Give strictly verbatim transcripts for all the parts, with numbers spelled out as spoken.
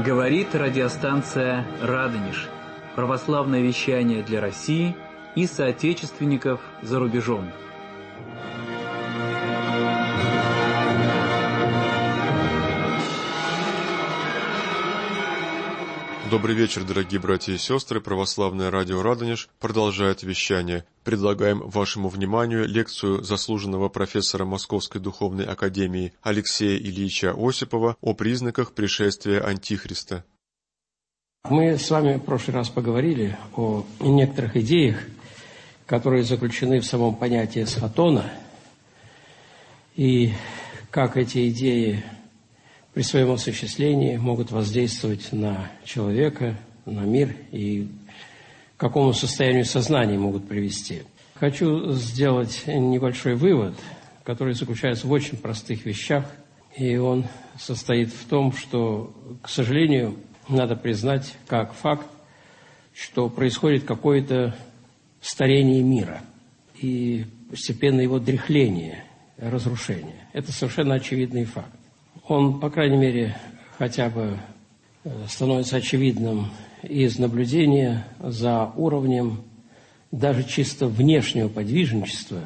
Говорит радиостанция «Радонеж». Православное вещание для России и соотечественников за рубежом. Добрый вечер, дорогие братья и сестры. Православное радио «Радонеж» продолжает вещание. Предлагаем вашему вниманию лекцию заслуженного профессора Московской духовной академии Алексея Ильича Осипова о признаках пришествия Антихриста. Мы с вами в прошлый раз поговорили о некоторых идеях, которые заключены в самом понятии эсхатона, и как эти идеи при своем осуществлении могут воздействовать на человека, на мир и к какому состоянию сознания могут привести. Хочу сделать небольшой вывод, который заключается в очень простых вещах, и он состоит в том, что, к сожалению, надо признать как факт, что происходит какое-то старение мира и постепенное его дряхление, разрушение. Это совершенно очевидный факт. Он, по крайней мере, хотя бы становится очевидным из наблюдения за уровнем даже чисто внешнего подвижничества,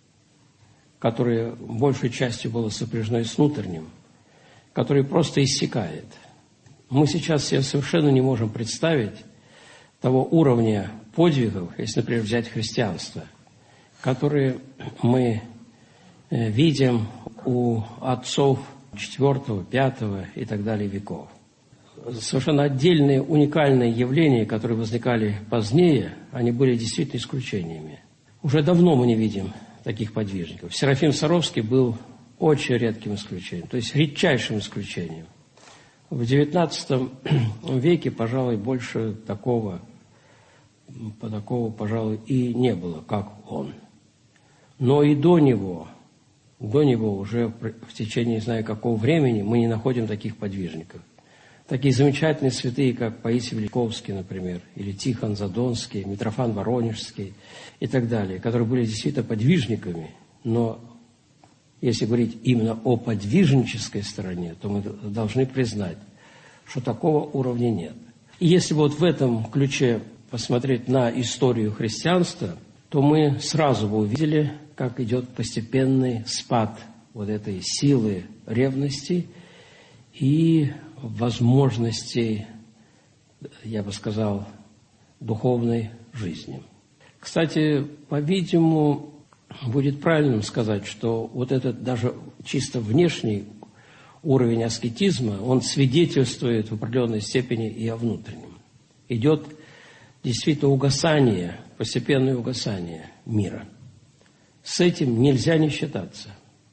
которое большей частью было сопряжено с внутренним, которое просто иссякает. Мы сейчас себе совершенно не можем представить того уровня подвигов, если, например, взять христианство, которые мы видим у отцов четвертого, пятого и так далее веков. Совершенно отдельные, уникальные явления, которые возникали позднее, они были действительно исключениями. Уже давно мы не видим таких подвижников. Серафим Саровский был очень редким исключением, то есть редчайшим исключением. В девятнадцатом веке, пожалуй, больше такого, по такого, пожалуй, и не было, как он. Но и до него... До него уже в течение, не знаю какого времени, мы не находим таких подвижников. Такие замечательные святые, как Паисий Великовский, например, или Тихон Задонский, Митрофан Воронежский и так далее, которые были действительно подвижниками, но если говорить именно о подвижнической стороне, то мы должны признать, что такого уровня нет. И если вот в этом ключе посмотреть на историю христианства, то мы сразу бы увидели, как идет постепенный спад вот этой силы ревности и возможностей, я бы сказал, духовной жизни. Кстати, по-видимому, будет правильным сказать, что вот этот даже чисто внешний уровень аскетизма, он свидетельствует в определенной степени и о внутреннем. Идет действительно угасание, постепенное угасание мира. С этим нельзя не считаться.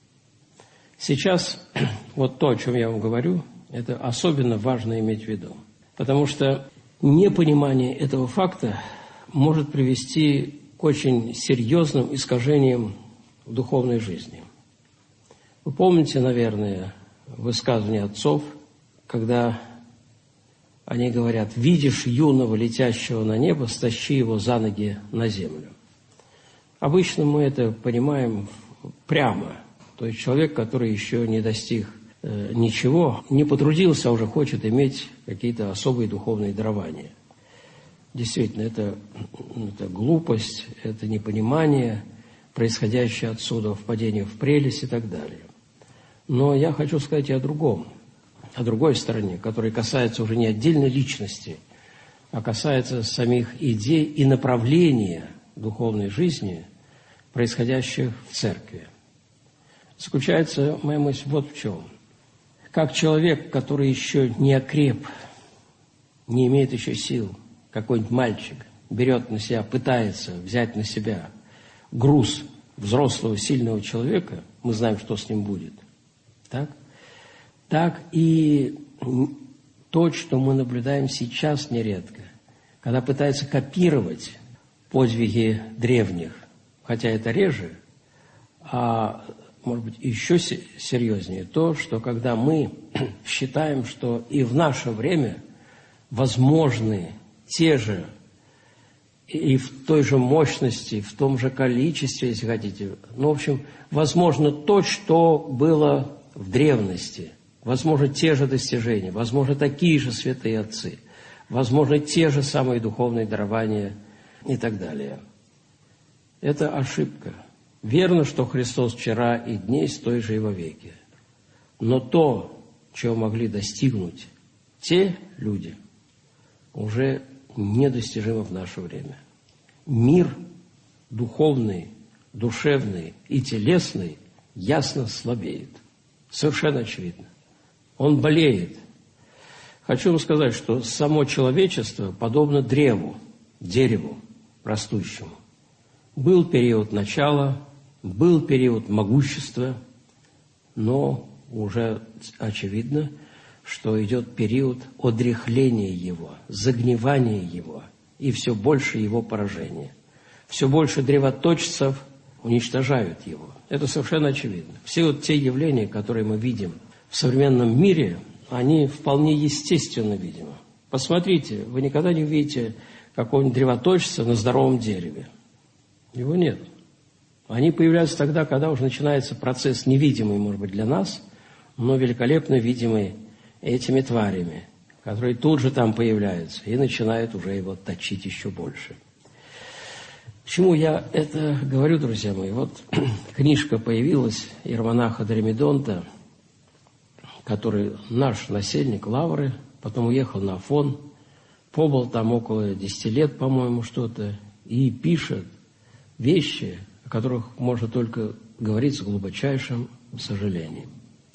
Сейчас вот то, о чем я вам говорю, это особенно важно иметь в виду. Потому что непонимание этого факта может привести к очень серьезным искажениям в духовной жизни. Вы помните, наверное, высказывание отцов, когда они говорят: «Видишь юного, летящего на небо, стащи его за ноги на землю». Обычно мы это понимаем прямо. То есть человек, который еще не достиг э, ничего, не потрудился, а уже хочет иметь какие-то особые духовные дарования. Действительно, это, это глупость, это непонимание, происходящее отсюда, впадение в прелесть и так далее. Но я хочу сказать и о другом, о другой стороне, которая касается уже не отдельной личности, а касается самих идей и направления духовной жизни, происходящих в церкви. Заключается моя мысль вот в чем. Как человек, который еще не окреп, не имеет еще сил, какой-нибудь мальчик берет на себя, пытается взять на себя груз взрослого, сильного человека, мы знаем, что с ним будет. Так? Так и то, что мы наблюдаем сейчас нередко, когда пытаются копировать подвиги древних, хотя это реже, а может быть еще серьезнее то, что когда мы считаем, что и в наше время возможны те же и в той же мощности, в том же количестве, если хотите, ну, в общем, возможно то, что было в древности, возможно, те же достижения, возможно, такие же святые отцы, возможно, те же самые духовные дарования и так далее. Это ошибка. Верно, что Христос вчера и днесь той же и во веки. Но то, чего могли достигнуть те люди, уже недостижимо в наше время. Мир духовный, душевный и телесный ясно слабеет. Совершенно очевидно. Он болеет. Хочу вам сказать, что само человечество подобно древу, дереву растущему. Был период начала, был период могущества, но уже очевидно, что идет период одряхления его, загнивания его и все больше его поражения. Все больше древоточцев уничтожают его. Это совершенно очевидно. Все вот те явления, которые мы видим в современном мире, они вполне естественно, видимо. Посмотрите, вы никогда не увидите какого-нибудь древоточца на здоровом дереве. Его нет. Они появляются тогда, когда уже начинается процесс невидимый, может быть, для нас, но великолепно видимый этими тварями, которые тут же там появляются и начинают уже его точить еще больше. Почему я это говорю, друзья мои? Вот книжка появилась иеромонаха Дормидонта, который наш насельник Лавры, потом уехал на Афон, побыл там около десяти лет, по-моему, что-то, и пишет вещи, о которых можно только говорить с глубочайшим сожалением.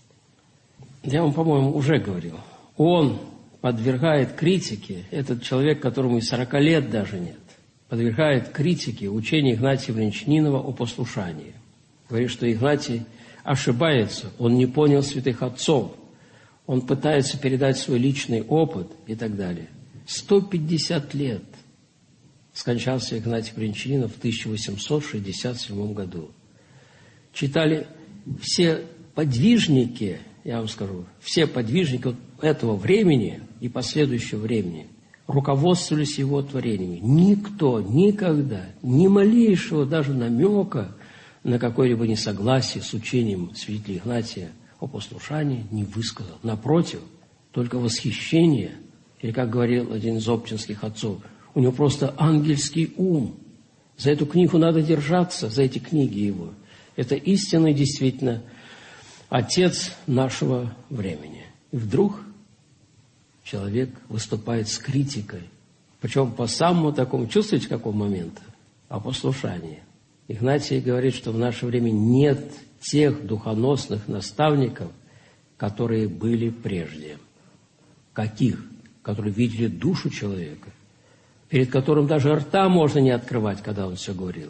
Я вам, по-моему, уже говорил. Он подвергает критике, этот человек, которому и сорока лет даже нет, подвергает критике учение Игнатия Брянчанинова о послушании. Говорит, что Игнатий ошибается, он не понял святых отцов, он пытается передать свой личный опыт и так далее. сто пятьдесят лет скончался Игнатий Брянчанинов в тысяча восемьсот шестьдесят седьмом году. Читали все подвижники, я вам скажу, все подвижники этого времени и последующего времени руководствовались его творениями. Никто никогда, ни малейшего даже намека на какое-либо несогласие с учением святителя Игнатия о послушании не высказал. Напротив, только восхищение, или, как говорил один из оптинских отцов, у него просто ангельский ум. За эту книгу надо держаться, за эти книги его. Это истинный, действительно, отец нашего времени. И вдруг человек выступает с критикой. Причем по самому такому, чувствуете, какого момента? О послушании. Игнатий говорит, что в наше время нет тех духоносных наставников, которые были прежде. Каких? Которые видели душу человека, перед которым даже рта можно не открывать, когда он все говорил.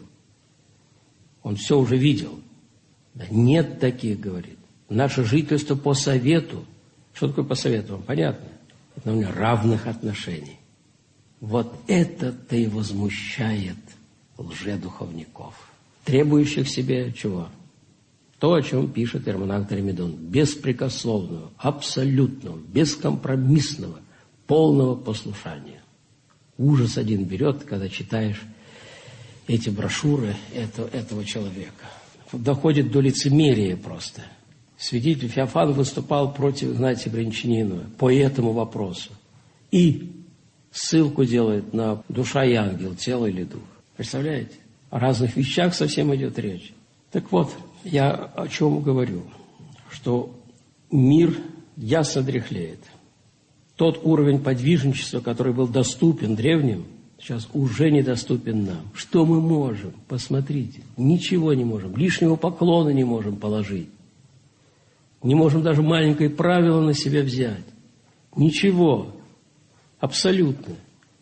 Он все уже видел. Да нет таких, говорит. Наше жительство по совету. Что такое по совету? Вам понятно? Это у равных отношений. Вот это-то и возмущает лжедуховников, требующих себе чего? То, о чем пишет иеромонах Дормидон. Беспрекословного, абсолютного, бескомпромиссного, полного послушания. Ужас один берет, когда читаешь эти брошюры этого, этого человека. Доходит до лицемерия просто. Святитель Феофан выступал против Игнатия Брянчанинова по этому вопросу. И ссылку делает на душа и ангел, тело или дух. Представляете? О разных вещах совсем идет речь. Так вот, я о чем говорю? Что мир ясно дряхлеет. Тот уровень подвижничества, который был доступен древним, сейчас уже недоступен нам. Что мы можем? Посмотрите. Ничего не можем. Лишнего поклона не можем положить. Не можем даже маленькое правило на себя взять. Ничего. Абсолютно.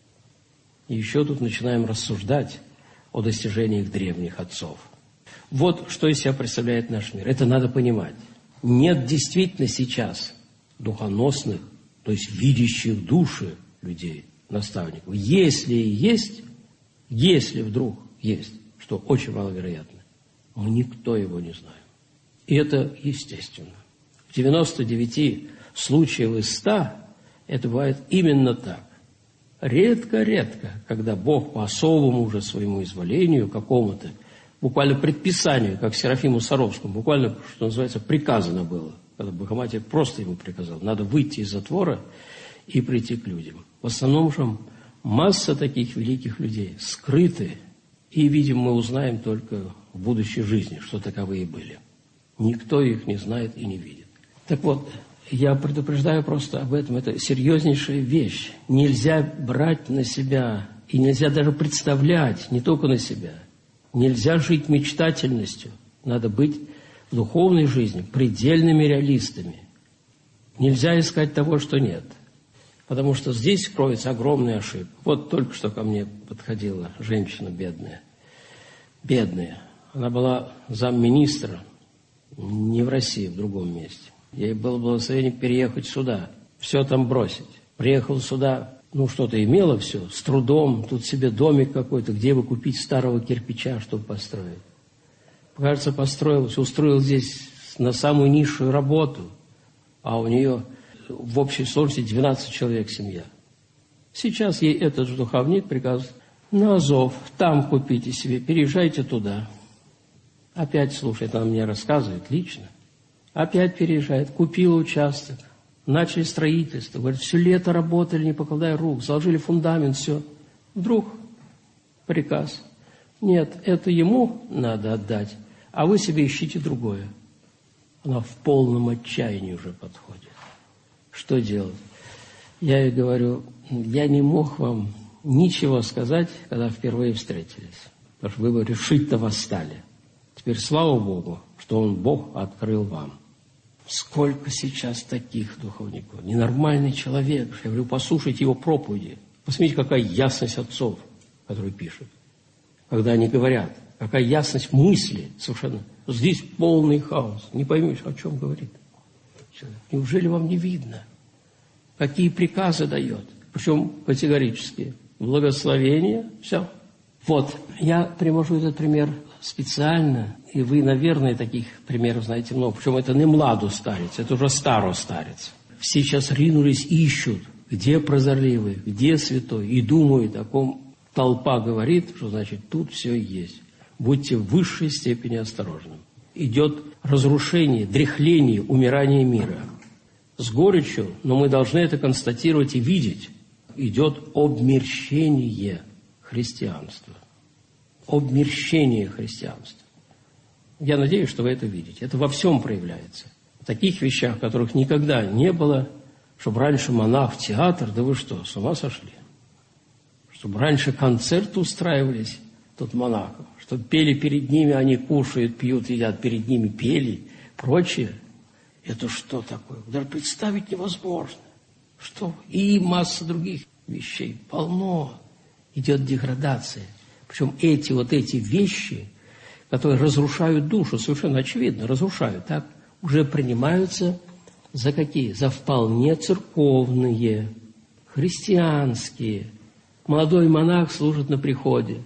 И еще тут начинаем рассуждать о достижениях древних отцов. Вот что из себя представляет наш мир. Это надо понимать. Нет действительно сейчас духоносных, то есть видящих души людей, наставников. Если и есть, если вдруг есть, что очень маловероятно, мы никто его не знаем. И это естественно. В девяноста девяти случаях из ста это бывает именно так. Редко-редко, когда Бог по особому уже своему изволению, какому-то, буквально предписанию, как Серафиму Саровскому, буквально, что называется, приказано было. когда Богоматерь просто ему приказал, надо выйти из затвора и прийти к людям. В основном же масса таких великих людей скрыты, и, видимо, мы узнаем только в будущей жизни, что таковые были. Никто их не знает и не видит. Так вот, я предупреждаю просто об этом. Это серьезнейшая вещь. Нельзя брать на себя, и нельзя даже представлять не только на себя. Нельзя жить мечтательностью. Надо быть в духовной жизни предельными реалистами. Нельзя искать того, что нет. Потому что здесь кроется огромная ошибка. Вот только что ко мне подходила женщина бедная. Бедная. Она была замминистра, не в России, в другом месте. Ей было благословение переехать сюда, все там бросить. Приехал сюда, ну что-то имела все, с трудом, тут себе домик какой-то, где бы купить старого кирпича, чтобы построить. Кажется, построилась, устроил здесь на самую низшую работу, а у нее в общей сложности двенадцать человек семья. Сейчас ей этот же духовник приказывает: на Азов, там купите себе, переезжайте туда. Опять слушает, она мне рассказывает лично. Опять переезжает, купила участок, начали строительство. Говорит, все лето работали, не покладая рук, заложили фундамент, все. Вдруг приказ: нет, это ему надо отдать, а вы себе ищите другое. Она в полном отчаянии уже подходит. Что делать? Я ей говорю, я не мог вам ничего сказать, когда впервые встретились. Потому что вы решить-то восстали. Теперь слава Богу, что Он, Бог, открыл вам. Сколько сейчас таких духовников? Ненормальный человек. Я говорю, послушайте его проповеди. Посмотрите, какая ясность отцов, которые пишут. Когда они говорят, какая ясность мысли совершенно. Здесь полный хаос. Не поймешь, о чем говорит. Неужели вам не видно? Какие приказы дает? Причем категорические. Благословение. Все. Вот. Я привожу этот пример специально. И вы, наверное, таких примеров знаете много. Причем это не младу старец, это уже старо старец. Все сейчас ринулись, ищут, где прозорливый, где святой. И думают, о ком толпа говорит, что значит тут все есть. Будьте в высшей степени осторожны. Идет разрушение, дряхление, умирание мира. С горечью, но мы должны это констатировать и видеть. Идет обмерщение христианства. Обмерщение христианства. Я надеюсь, что вы это видите. Это во всем проявляется. В таких вещах, которых никогда не было, чтобы раньше монах в театр, да вы что, с ума сошли? Чтобы раньше концерты устраивались тут монахов, чтобы пели перед ними, они кушают, пьют, едят, перед ними пели, прочее. Это что такое? Даже представить невозможно. Что? И масса других вещей. Полно. Идет деградация. Причем эти вот эти вещи, которые разрушают душу, совершенно очевидно, разрушают, так, уже принимаются за какие? За вполне церковные, христианские. Молодой монах служит на приходе,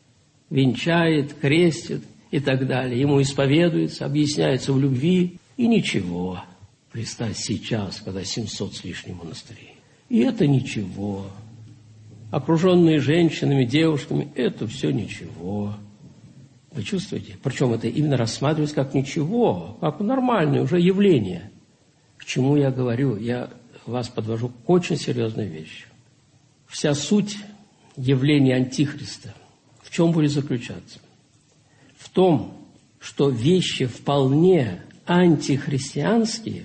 венчает, крестит и так далее. Ему исповедуется, объясняется в любви, и ничего. Представь сейчас, когда семьсот с лишним монастырей. И это ничего. Окруженные женщинами, девушками, это все ничего. Вы чувствуете? Причем это именно рассматривается как ничего, как нормальное уже явление. К чему я говорю? Я вас подвожу к очень серьезной вещи. Вся суть явления Антихриста в чем будет заключаться? В том, что вещи вполне антихристианские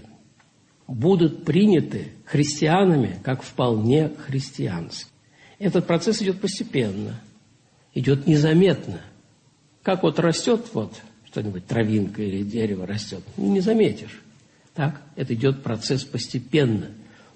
будут приняты христианами как вполне христианские. Этот процесс идет постепенно, идет незаметно. Как вот растет вот что-нибудь, травинка или дерево растет, не заметишь. Так, это идет процесс постепенно.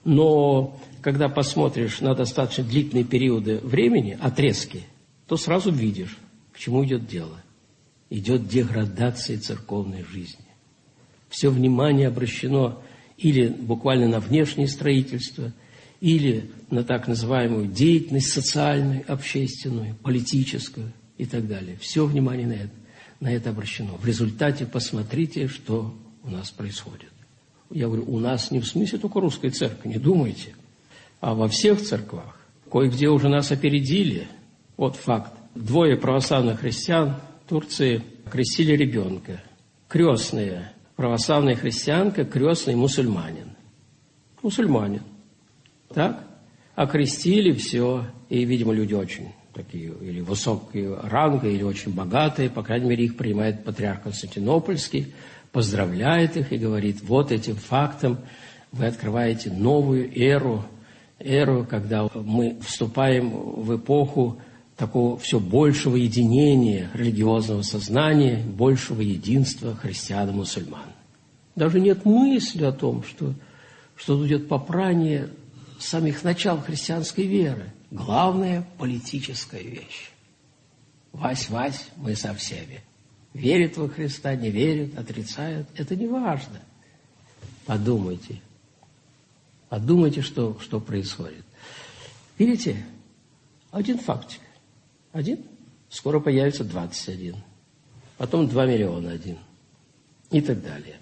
Но когда посмотришь на достаточно длительные периоды времени, отрезки, то сразу видишь, к чему идет дело. Идет деградация церковной жизни. Все внимание обращено или буквально на внешнее строительство, или на так называемую деятельность социальную, общественную, политическую и так далее. Все внимание на это, на это обращено. В результате посмотрите, что у нас происходит. Я говорю, у нас не в смысле только русской церкви, не думайте, а во всех церквах. Кое-где уже нас опередили. Вот факт. Двое православных христиан в Турции крестили ребенка. Крестные православная христианка, крестный мусульманин. Мусульманин. Так? Окрестили, все. И, видимо, люди очень такие, или высокие ранга, или очень богатые. По крайней мере, их принимает патриарх Константинопольский, поздравляет их и говорит: вот этим фактом вы открываете новую эру, эру, когда мы вступаем в эпоху такого все большего единения религиозного сознания, большего единства христиан и мусульман. Даже нет мысли о том, что, что тут идет попрание самих начал христианской веры. Главная политическая вещь. Вась-вась, мы со всеми. Верит во Христа, не верит, отрицает. Это не важно. Подумайте. Подумайте, что, что происходит. Видите? Один фактик. Один. Скоро появится двадцать один. Потом два миллиона один. И так далее.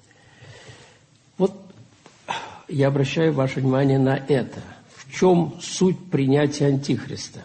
Вот я обращаю ваше внимание на это. В чем суть принятия Антихриста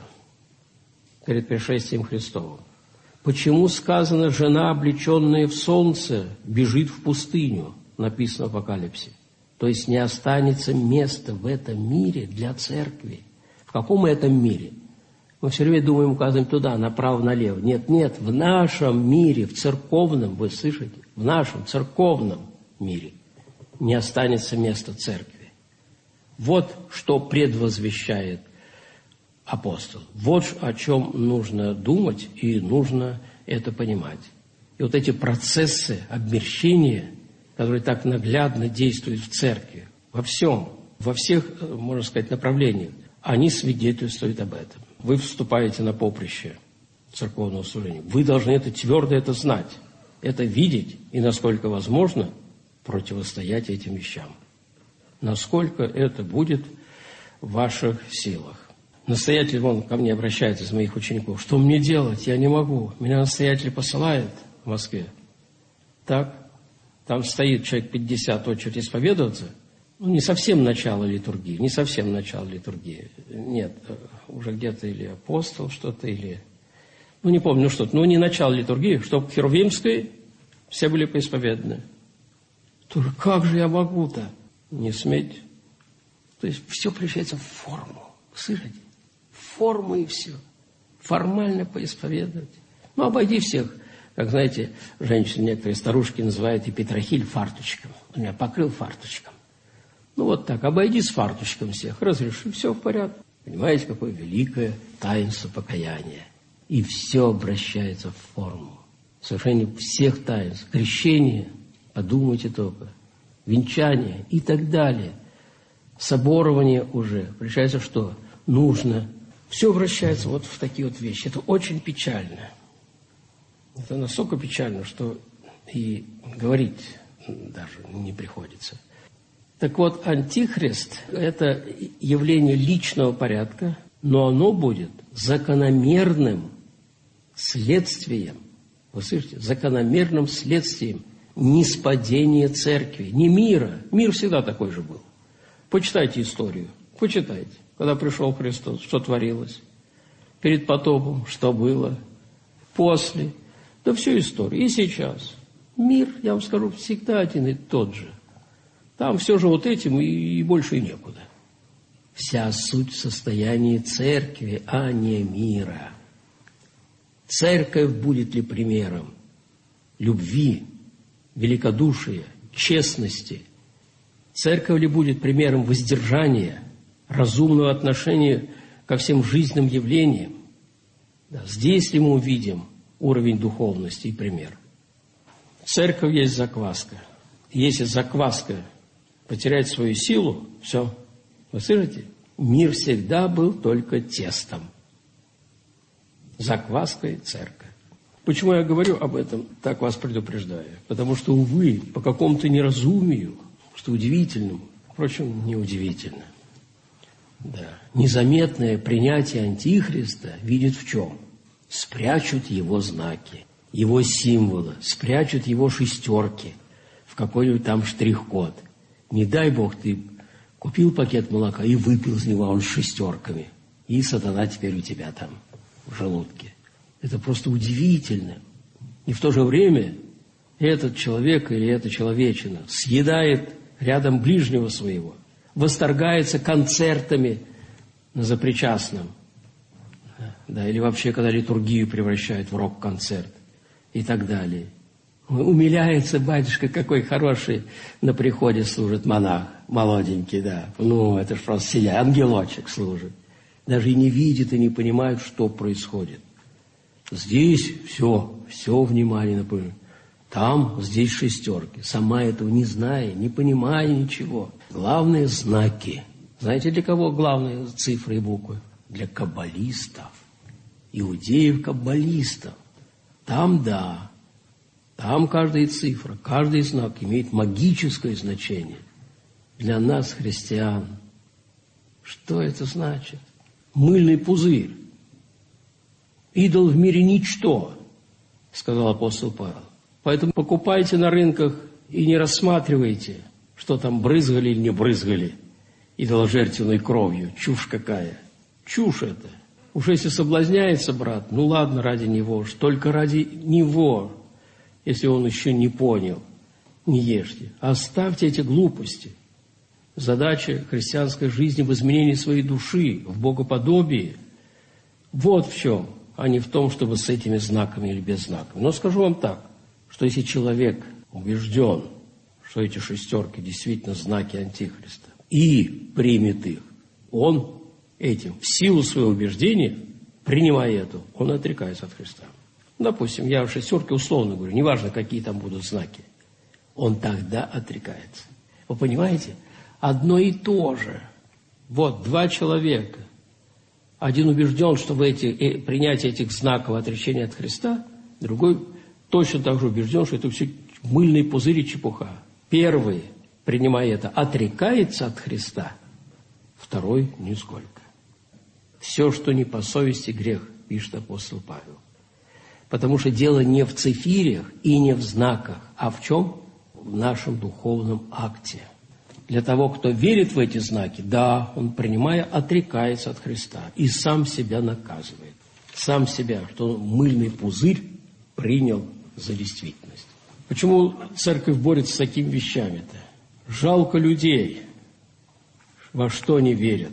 перед пришествием Христовым? Почему сказано: жена, облеченная в солнце, бежит в пустыню, написано в Апокалипсе? То есть не останется места в этом мире для церкви. В каком этом мире? Мы все время думаем, указываем туда, направо, налево. Нет, нет, в нашем мире, в церковном, вы слышите, в нашем церковном мире не останется места церкви. Вот что предвозвещает апостол. Вот о чем нужно думать и нужно это понимать. И вот эти процессы обмерщения, которые так наглядно действуют в церкви, во всем, во всех, можно сказать, направлениях, они свидетельствуют об этом. Вы вступаете на поприще церковного служения. Вы должны это твердо это знать, это видеть и, насколько возможно, противостоять этим вещам. Насколько это будет в ваших силах. Настоятель, вон, ко мне обращается из моих учеников. Что мне делать? Я не могу. Меня настоятель посылает в Москве. Так, там стоит человек пятьдесят, очередь исповедоваться. Ну, не совсем начало литургии, не совсем начало литургии. Нет, уже где-то или апостол что-то, или... Ну, не помню, ну что-то. Ну, не начало литургии, чтобы к Херувимской все были поисповеданы. Тоже, как же я могу-то? Не сметь. То есть все превращается в форму. Слышите? Форму и все. Формально поисповедовать. Ну, обойди всех. Как, знаете, женщины, некоторые старушки называют и Петрохиль фарточком. Он меня покрыл фарточком. Ну, вот так. Обойди с фарточком всех. Разреши. Все в порядке. Понимаете, какое великое таинство покаяния. И все обращается в форму. Совершение всех таинств. Крещение. Подумайте только. Венчание и так далее. Соборование уже. Получается, что нужно. Все обращается вот в такие вот вещи. Это очень печально. Это настолько печально, что и говорить даже не приходится. Так вот, Антихрист – это явление личного порядка, но оно будет закономерным следствием, вы слышите, закономерным следствием ниспадения церкви, не мира. Мир всегда такой же был. Почитайте историю, почитайте. Когда пришел Христос, что творилось? Перед потопом, что было? После. Да всю историю. И сейчас. Мир, я вам скажу, всегда один и тот же. Там все же вот этим и, и больше и некуда. Вся суть в состоянии церкви, а не мира. Церковь будет ли примером любви, великодушия, честности? Церковь ли будет примером воздержания, разумного отношения ко всем жизненным явлениям? Да, здесь ли мы увидим уровень духовности и пример? Церковь есть закваска. Если закваска потеряет свою силу, все. Вы слышите? Мир всегда был только тестом. Закваской церковь. Почему я говорю об этом, так вас предупреждаю? Потому что, увы, по какому-то неразумию, что удивительному, впрочем, неудивительно, да, незаметное принятие Антихриста видит в чем? Спрячут его знаки, его символы, спрячут его шестерки в какой-нибудь там штрих-код. Не дай Бог, ты купил пакет молока и выпил из него, он с шестерками. И сатана теперь у тебя там в желудке. Это просто удивительно. И в то же время этот человек или эта человечина съедает рядом ближнего своего, восторгается концертами на запричастном, да, или вообще, когда литургию превращают в рок-концерт и так далее. Умиляется, батюшка, какой хороший на приходе служит монах, молоденький, да. Ну, это ж просто сия, ангелочек служит. Даже и не видит, и не понимает, что происходит. Здесь все, все внимание напоминаю. Там, здесь шестерки. Сама этого не зная, не понимая ничего. Главные знаки. Знаете, для кого главные цифры и буквы? Для каббалистов. Иудеев-каббалистов. Там, да. Там каждая цифра, каждый знак имеет магическое значение. Для нас, христиан, что это значит? Мыльный пузырь. Идол в мире ничто, сказал апостол Павел. Поэтому покупайте на рынках и не рассматривайте, что там брызгали или не брызгали идоложертвенной кровью. Чушь какая. Чушь это. Уж если соблазняется брат, ну ладно, ради него, уж только ради него, если он еще не понял, не ешьте. Оставьте эти глупости. Задача христианской жизни в изменении своей души, в богоподобии. Вот в чем, а не в том, чтобы с этими знаками или без знаков. Но скажу вам так, что если человек убежден, что эти шестерки действительно знаки Антихриста, и примет их, он этим, в силу своего убеждения, принимая это, он отрекается от Христа. Допустим, я в шестерке условно говорю, неважно, какие там будут знаки, он тогда отрекается. Вы понимаете? Одно и то же. Вот два человека. Один убежден, что в эти, принятие этих знаков отречения от Христа, другой точно так же убежден, что это все мыльные пузыри и чепуха. Первый, принимая это, отрекается от Христа, второй нисколько. Все, что не по совести, грех, пишет апостол Павел. Потому что дело не в цифирях и не в знаках, а в чем? В нашем духовном акте. Для того, кто верит в эти знаки, да, он, принимая, отрекается от Христа и сам себя наказывает. Сам себя, что он мыльный пузырь принял за действительность. Почему церковь борется с такими вещами-то? Жалко людей, во что они верят.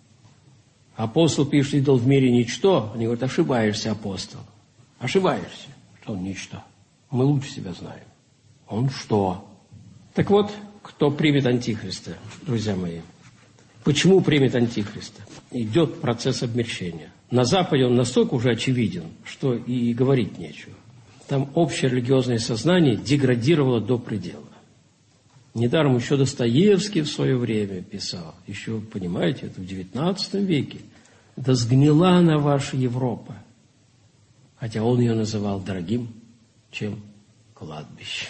Апостол пишет, идол в мире ничто. Они говорят, ошибаешься, апостол. Ошибаешься, что он ничто. Мы лучше себя знаем. Он что? Так вот, кто примет Антихриста, друзья мои? Почему примет Антихриста? Идет процесс обмельчения. На Западе он настолько уже очевиден, что и говорить нечего. Там общее религиозное сознание деградировало до предела. Недаром еще Достоевский в свое время писал, еще, понимаете, это в девятнадцатом веке, да сгнила она ваша Европа. Хотя он ее называл дорогим, чем кладбище.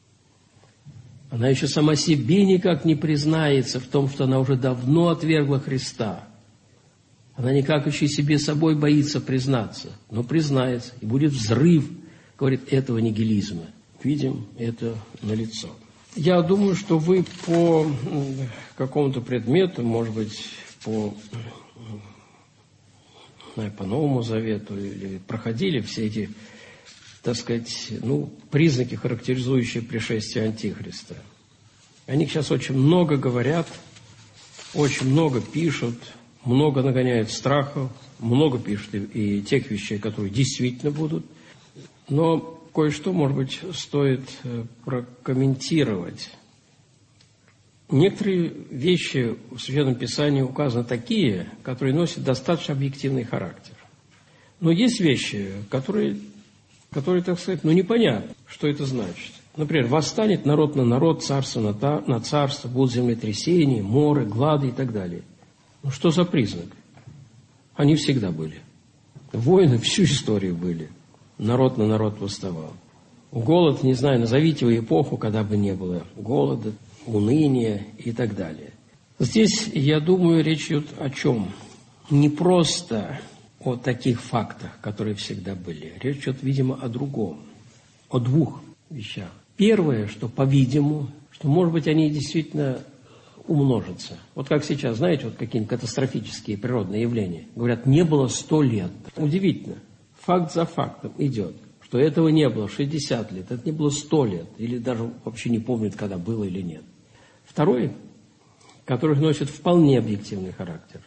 Она еще сама себе никак не признается в том, что она уже давно отвергла Христа. Она никак еще себе собой боится признаться, но признается, и будет взрыв, говорит, этого нигилизма. Видим это налицо. Я думаю, что вы по какому-то предмету, может быть, по, по Новому Завету, или проходили все эти, так сказать, ну, признаки, характеризующие пришествие Антихриста. О них сейчас очень много говорят, очень много пишут, много нагоняют страхов, много пишут и, и тех вещей, которые действительно будут. Но кое-что, может быть, стоит прокомментировать. Некоторые вещи в Священном Писании указаны такие, которые носят достаточно объективный характер. Но есть вещи, которые, которые, так сказать, ну непонятно, что это значит. Например, восстанет народ на народ, царство на, та, на царство, будут землетрясения, моры, глады и так далее. Ну что за признак? Они всегда были. Войны всю историю были. Народ на народ восставал. Голод, не знаю, назовите его эпоху, когда бы не было голода, уныния и так далее. Здесь, я думаю, речь идет о чем? Не просто о таких фактах, которые всегда были. Речь идет, видимо, о другом, о двух вещах. Первое, что, по-видимому, что, может быть, они действительно умножатся. Вот как сейчас, знаете, вот какие-нибудь катастрофические природные явления. Говорят, не было сто лет. Удивительно. Факт за фактом идет, что этого не было шестьдесят лет, это не было сто лет, или даже вообще не помнит, когда было или нет. Второй, который носит вполне объективный характер.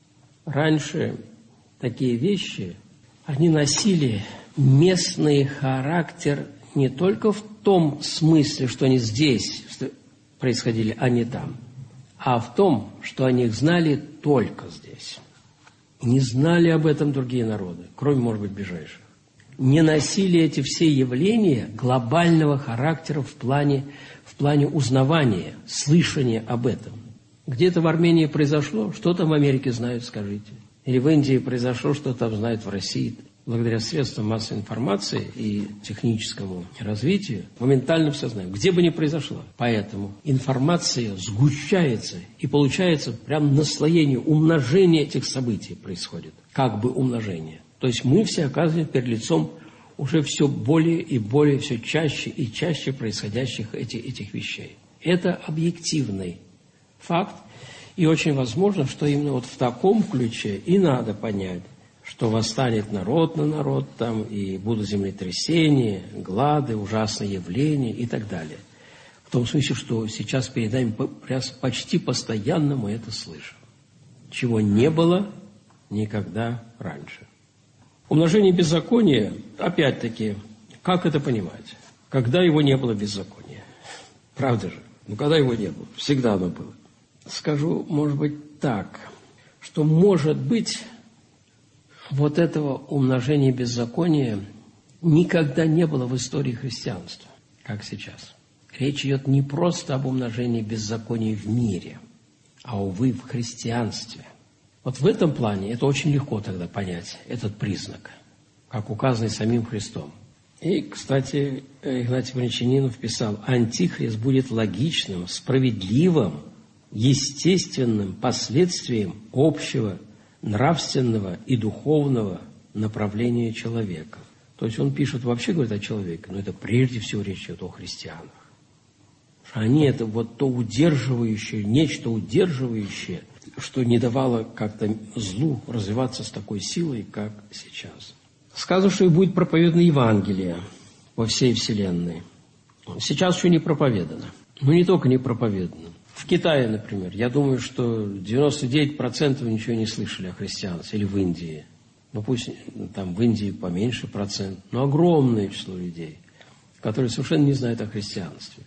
Раньше такие вещи, они носили местный характер не только в том смысле, что они здесь происходили, а не там, а в том, что они их знали только здесь. Не знали об этом другие народы, кроме, может быть, ближайших. Не носили эти все явления глобального характера в плане, в плане узнавания, слышания об этом. Где-то в Армении произошло, что там в Америке знают, скажите. Или в Индии произошло, что там знают в России. Благодаря средствам массовой информации и техническому развитию моментально все знаем, где бы ни произошло. Поэтому информация сгущается, и получается прям наслоение, умножение этих событий происходит. Как бы умножение. То есть мы все оказываемся перед лицом уже все более и более, все чаще и чаще происходящих этих, этих вещей. Это объективный факт, и очень возможно, что именно вот в таком ключе и надо понять, что восстанет народ на народ, там, и будут землетрясения, глады, ужасные явления и так далее. В том смысле, что сейчас перед нами почти постоянно мы это слышим, чего не было никогда раньше. Умножение беззакония, опять-таки, как это понимать? Когда его не было беззакония? Правда же? Ну, когда его не было? Всегда оно было. Скажу, может быть, так, что, может быть, вот этого умножения беззакония никогда не было в истории христианства, как сейчас. Речь идет не просто об умножении беззакония в мире, а, увы, в христианстве. Вот в этом плане это очень легко тогда понять, этот признак, как указанный самим Христом. И, кстати, Игнатий Брянчанинов писал: «Антихрист будет логичным, справедливым, естественным последствием общего нравственного и духовного направления человека». То есть он пишет, вообще говорит о человеке, но это прежде всего речь идет о христианах. Они это вот то удерживающее, нечто удерживающее, что не давало как-то злу развиваться с такой силой, как сейчас. Сказано, что и будет проповедано Евангелие во всей вселенной. Сейчас еще не проповедано. Но не только не проповедано. В Китае, например, я думаю, что девяносто девять процентов ничего не слышали о христианстве, или в Индии. Ну, пусть там в Индии поменьше процент, но огромное число людей, которые совершенно не знают о христианстве.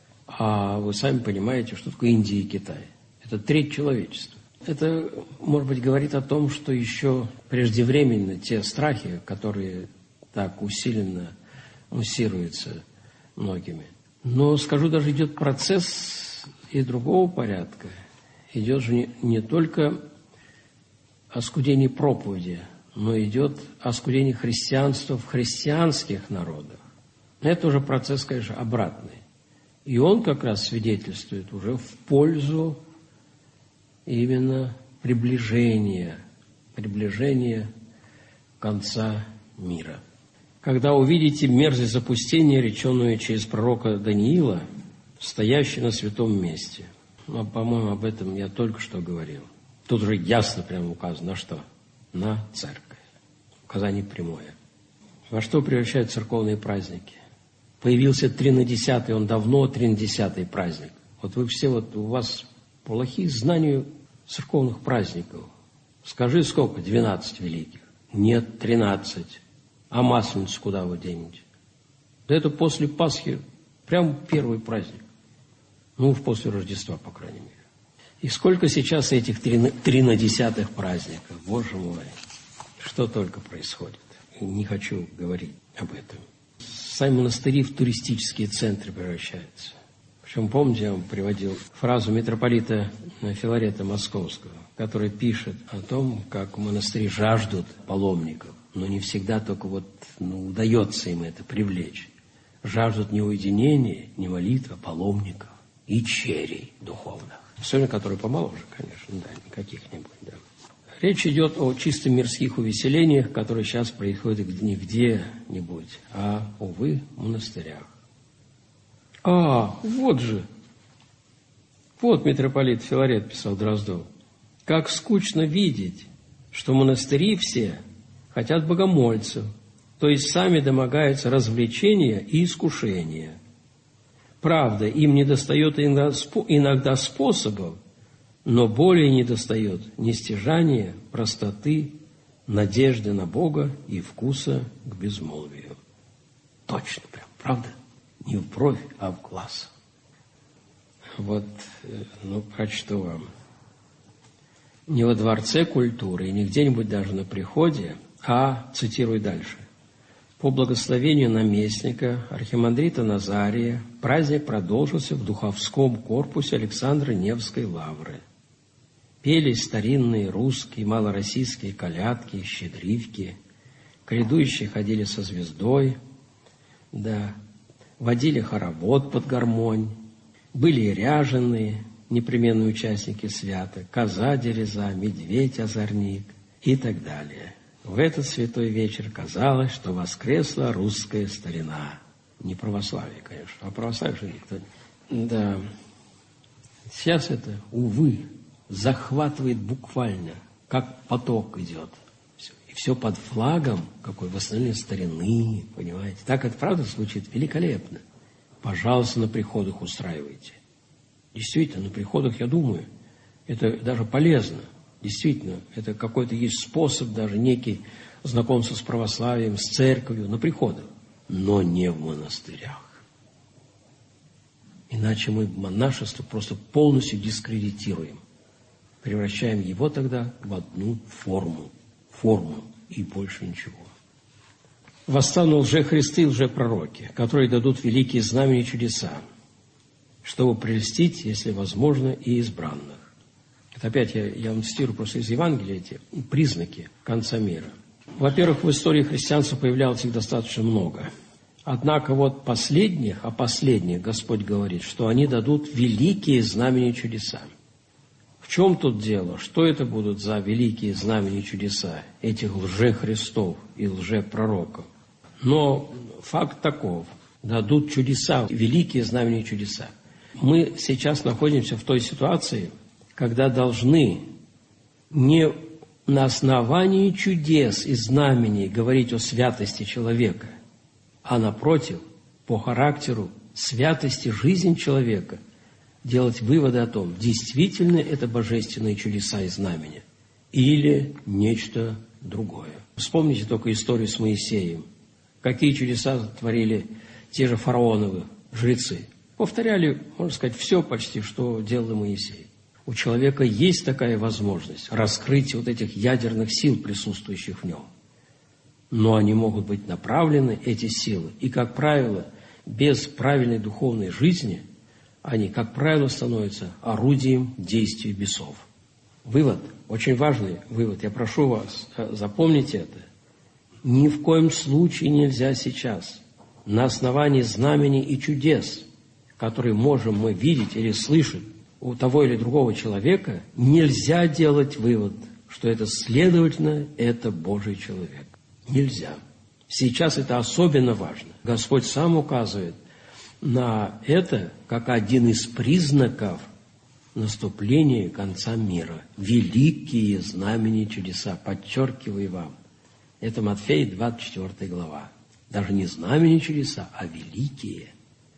А вы сами понимаете, что такое Индия и Китай. Это треть человечества. Это, может быть, говорит о том, что еще преждевременно те страхи, которые так усиленно муссируются многими. Но, скажу, даже идет процесс и другого порядка. Идет же не, не только оскудение проповеди, но идет оскудение христианства в христианских народах. Это уже процесс, конечно, обратный. И он как раз свидетельствует уже в пользу именно приближения, приближения конца мира. Когда увидите мерзость запустения, реченную через пророка Даниила, стоящий на святом месте. Ну, по-моему, об этом я только что говорил. Тут уже ясно прямо указано, на что? На церковь. Указание прямое. Во что превращают церковные праздники? Появился тринадесятый, он давно тринадесятый праздник. Вот вы все, вот у вас плохие знания церковных праздников. Скажи, сколько? двенадцать великих. Нет, тринадцать. А Масленицу куда вы денете? Да это после Пасхи, прям первый праздник. Ну, после Рождества, по крайней мере. И сколько сейчас этих тринадесятых праздников? Боже мой, что только происходит. Не хочу говорить об этом. Сами монастыри в туристические центры превращаются. Причем, помните, я вам приводил фразу митрополита Филарета Московского, который пишет о том, как монастыри жаждут паломников, но не всегда только вот ну, удается им это привлечь. Жаждут не уединения, не молитвы, а паломников и черей духовных. Особенно, которые помоложе, конечно, да, никаких-нибудь, да. Речь идет о чисто мирских увеселениях, которые сейчас происходят не где-нибудь, а, увы, в монастырях. А, вот же, вот митрополит Филарет писал Дроздов. Как скучно видеть, что монастыри все хотят богомольцев, то есть сами домогаются развлечения и искушения. Правда, им недостает иногда способов, но более недостает нестяжания, простоты, надежды на Бога и вкуса к безмолвию. Точно прям, правда? Не в бровь, а в глаз. Вот, ну, прочту вам. Не во дворце культуры и не где-нибудь даже на приходе, а, цитирую дальше, по благословению наместника архимандрита Назария праздник продолжился в духовском корпусе Александра Невской лавры. Пелись старинные русские, малороссийские колядки, щедривки, грядущие ходили со звездой, да, водили хоровод под гармонь, были и ряженые, непременные участники святок, коза дереза, медведь озорник и так далее. В этот святой вечер казалось, что воскресла русская старина. Не православие, конечно, а православие же никто не... Да, сейчас это, увы, захватывает буквально, как поток идет. Все. И все под флагом какой восстановления старины, понимаете. Так это правда звучит великолепно. Пожалуйста, на приходах устраивайте. Действительно, на приходах, я думаю, это даже полезно. Действительно, это какой-то есть способ, даже некий знакомства с православием, с церковью, на приходах, но не в монастырях. Иначе мы монашество просто полностью дискредитируем. Превращаем его тогда в одну форму. Форму и больше ничего. Восстанут лжехристы и лжепророки, которые дадут великие знамения и чудеса, чтобы прельстить, если возможно, и избранных. Это опять я, я вам цитирую просто из Евангелия эти признаки конца мира. Во-первых, в истории христианства появлялось их достаточно много. Однако вот последних, о последних Господь говорит, что они дадут великие знамения и чудеса. В чем тут дело? Что это будут за великие знамения и чудеса этих лжехристов и лжепророков? Но факт таков. Дадут чудеса, великие знамения и чудеса. Мы сейчас находимся в той ситуации, когда должны не на основании чудес и знамений говорить о святости человека, а напротив, по характеру святости жизни человека, делать выводы о том, действительно это божественные чудеса и знамения или нечто другое. Вспомните только историю с Моисеем. Какие чудеса творили те же фараоновы жрецы. Повторяли, можно сказать, все почти, что делал Моисей. У человека есть такая возможность раскрыть вот этих ядерных сил, присутствующих в нем. Но они могут быть направлены, эти силы, и, как правило, без правильной духовной жизни они, как правило, становятся орудием действий бесов. Вывод, очень важный вывод, я прошу вас, запомните это. Ни в коем случае нельзя сейчас на основании знамений и чудес, которые можем мы видеть или слышать у того или другого человека, нельзя делать вывод, что это, следовательно, это Божий человек. Нельзя. Сейчас это особенно важно. Господь сам указывает на это как один из признаков наступления конца мира. Великие знамения и чудеса. Подчеркиваю вам. Это Матфея, двадцать четвёртая глава. Даже не знамения и чудеса, а великие.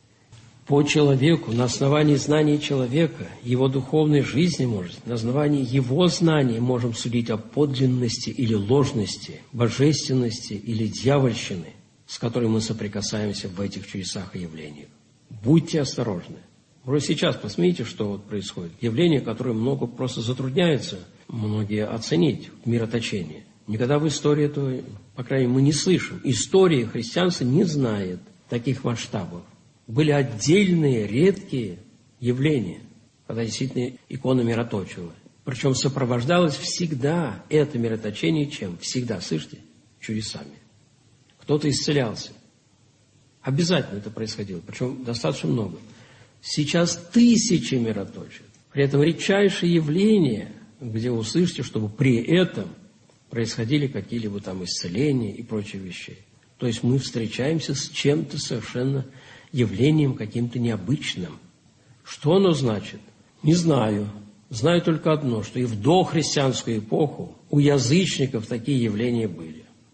По человеку, на основании знаний человека, его духовной жизни, может, на основании его знаний можем судить о подлинности или ложности, божественности или дьявольщины, с которой мы соприкасаемся в этих чудесах и явлениях. Будьте осторожны. Уже сейчас посмотрите, что вот происходит. Явление, которое много просто затрудняется многие оценить в мироточении. Никогда в истории этого, по крайней мере, мы не слышим. История христианства не знает таких масштабов. Были отдельные, редкие явления, когда действительно икона мироточила. Причем сопровождалось всегда это мироточение чем? Всегда, слышите? Чудесами. Кто-то исцелялся. Обязательно это происходило, причем достаточно много. Сейчас тысячи мироточат. При этом редчайшие явления, где вы услышите, чтобы при этом происходили какие-либо там исцеления и прочие вещи. То есть мы встречаемся с чем-то совершенно явлением каким-то необычным. Что оно значит? Не знаю. Знаю только одно, что и в дохристианскую эпоху у язычников такие явления были.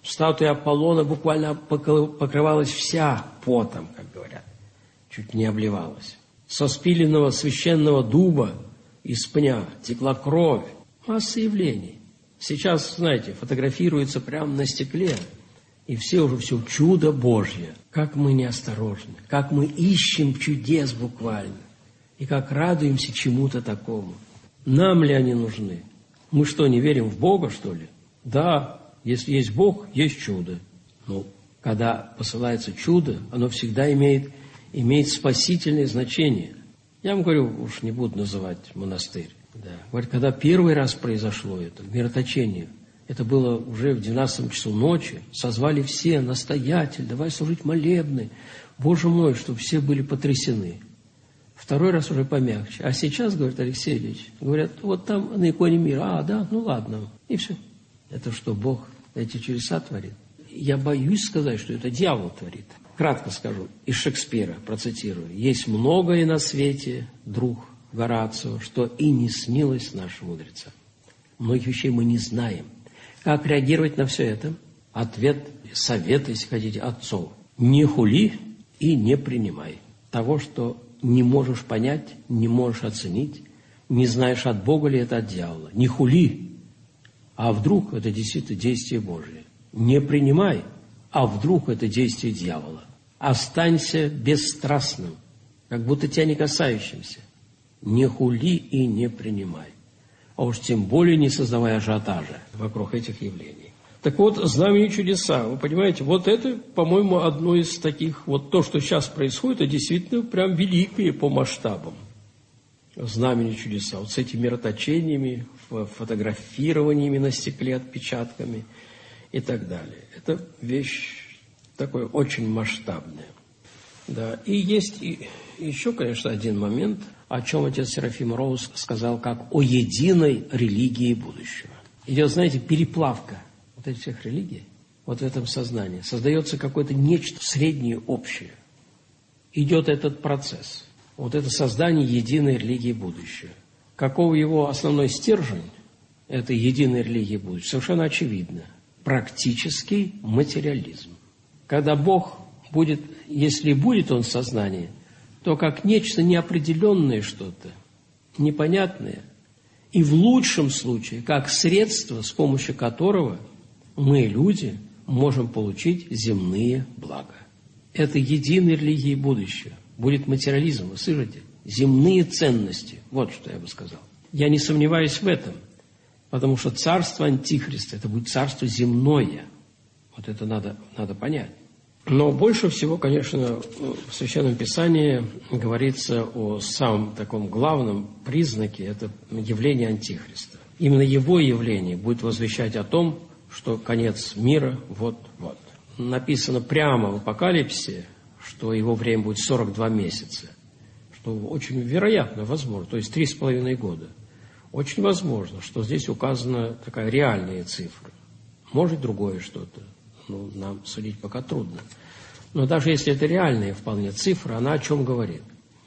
Статуя Аполлона буквально покрывалась вся потом, как говорят, чуть не обливалась. Со спиленного священного дуба из пня текла кровь. Масса явлений. Сейчас, знаете, фотографируется прямо на стекле, и все уже все чудо Божье. Как мы неосторожны, как мы ищем чудес буквально, и как радуемся чему-то такому. Нам ли они нужны? Мы что, не верим в Бога, что ли? Да, если есть Бог, есть чудо. Но когда посылается чудо, оно всегда имеет, имеет спасительное значение. Я вам говорю, уж не буду называть монастырь. Да. Говорит, когда первый раз произошло это, мироточение, это было уже в двенадцатом часу ночи, созвали все, настоятель, давай служить молебны. Боже мой, чтобы все были потрясены. Второй раз уже помягче. А сейчас, говорит Алексей Ильич, говорят, вот там на иконе мира, а, да, ну ладно, и все. Это что, Бог эти чудеса творит? Я боюсь сказать, что это дьявол творит. Кратко скажу, из Шекспира, процитирую. Есть многое на свете, друг Горацио, что и не снилось нашим мудрецам. Многих вещей мы не знаем. Как реагировать на все это? Ответ, совет, если хотите, отцов. Не хули и не принимай того, что не можешь понять, не можешь оценить, не знаешь, от Бога ли это, от дьявола. Не хули, а вдруг это действительно действие Божие. Не принимай, а вдруг это действие дьявола. Останься бесстрастным, как будто тебя не касающимся. Не хули и не принимай. А уж тем более не создавая ажиотажа вокруг этих явлений. Так вот, знамения и чудеса, вы понимаете, вот это, по-моему, одно из таких, вот то, что сейчас происходит, это действительно прям великие по масштабам. Знамения и чудеса, вот с этими мироточениями, фотографированиями на стекле, отпечатками и так далее. Это вещь такая очень масштабная. Да. И есть и еще, конечно, один момент, о чем отец Серафим Роуз сказал, как о единой религии будущего. Идет, знаете, переплавка вот этих всех религий, вот в этом сознании. Создается какое-то нечто среднее, общее. Идет этот процесс. Вот это создание единой религии будущего. Каков его основной стержень этой единой религии будущего? Совершенно очевидно. Практический материализм. Когда Бог будет, если будет Он в сознании, то как нечто неопределенное что-то, непонятное, и в лучшем случае, как средство, с помощью которого мы, люди, можем получить земные блага. Это единая религия будущего. Будет материализм, вы слышите? Земные ценности. Вот что я бы сказал. Я не сомневаюсь в этом, потому что царство Антихриста, это будет царство земное. Вот это надо, надо понять. Но больше всего, конечно, в Священном Писании говорится о самом таком главном признаке, это явление Антихриста. Именно его явление будет возвещать о том, что конец мира вот-вот. Написано прямо в Апокалипсисе, что его время будет сорок два месяца, что очень вероятно, возможно, то есть три с половиной года. Очень возможно, что здесь указана такая реальная цифра. Может, другое что-то. Ну, нам судить пока трудно. Но даже если это реальная вполне цифра, она о чем говорит?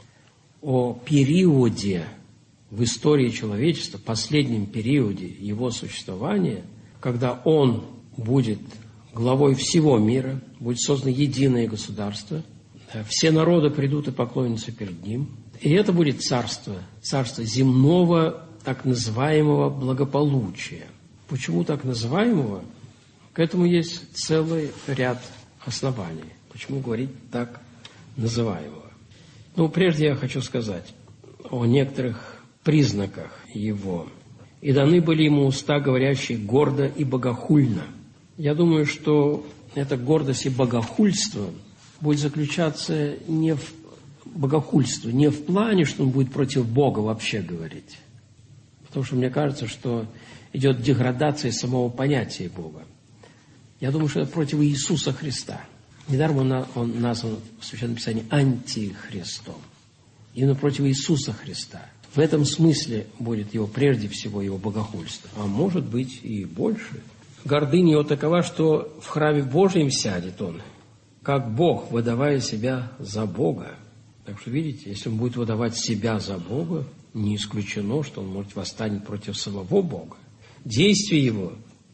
О периоде в истории человечества, последнем периоде его существования, когда он будет главой всего мира, будет создано единое государство, все народы придут и поклонятся перед ним. И это будет царство, царство земного так называемого благополучия. Почему так называемого? К этому есть целый ряд оснований. Почему говорить так называемого? Ну, прежде я хочу сказать о некоторых признаках его. «И даны были ему уста, говорящие гордо и богохульно». Я думаю, что эта гордость и богохульство будет заключаться не в богохульство, не в плане, что он будет против Бога вообще говорить. Потому что мне кажется, что идет деградация самого понятия Бога. Я думаю, что это против Иисуса Христа. Недаром он, он назван в Священном Писании антихристом. Именно против Иисуса Христа. В этом смысле будет его, прежде всего, его богохульство. А может быть и больше. Гордыня его такова, что в храме Божьем сядет он, как Бог, выдавая себя за Бога. Так что, видите, если он будет выдавать себя за Бога, не исключено, что он может восстать против самого Бога. Действия его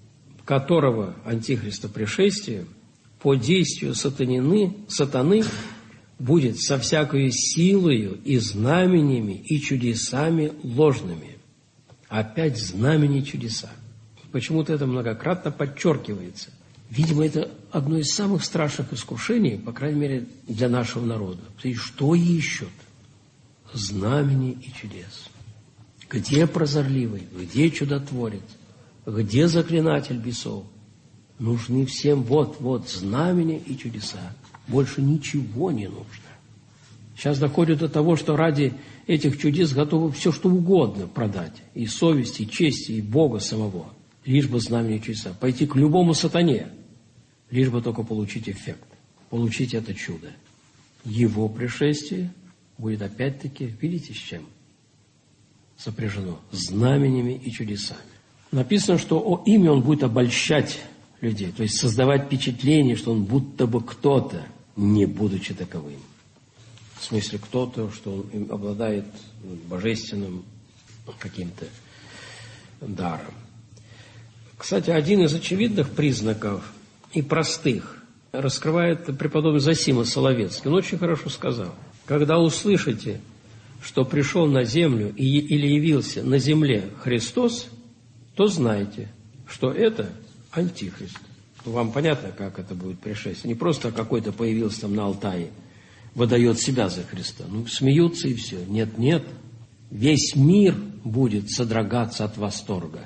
которого Антихриста пришествие по действию сатанины, сатаны будет со всякою силою и знамениями и чудесами ложными. Опять знамения и чудеса. Почему-то это многократно подчеркивается. Видимо, это одно из самых страшных искушений, по крайней мере, для нашего народа. И что ищут? Знамений и чудес. Где прозорливый? Где чудотворец? Где заклинатель бесов? Нужны всем вот-вот знамения и чудеса. Больше ничего не нужно. Сейчас доходит до того, что ради этих чудес готовы все, что угодно продать. И совести, и чести, и Бога самого. Лишь бы знамения и чудеса. Пойти к любому сатане. Лишь бы только получить эффект. Получить это чудо. Его пришествие будет опять-таки, видите, с чем? Сопряжено. Знамениями и чудесами. Написано, что о имя он будет обольщать людей. То есть создавать впечатление, что он будто бы кто-то, не будучи таковым. В смысле кто-то, что он обладает божественным каким-то даром. Кстати, один из очевидных признаков и простых раскрывает преподобный Зосима Соловецкий. Он очень хорошо сказал. Когда услышите, что пришел на землю или явился на земле Христос, то знайте, что это Антихрист. Вам понятно, как это будет пришествие? Не просто какой-то появился там на Алтае, выдает себя за Христа. Ну, смеются и все. Нет, нет. Весь мир будет содрогаться от восторга.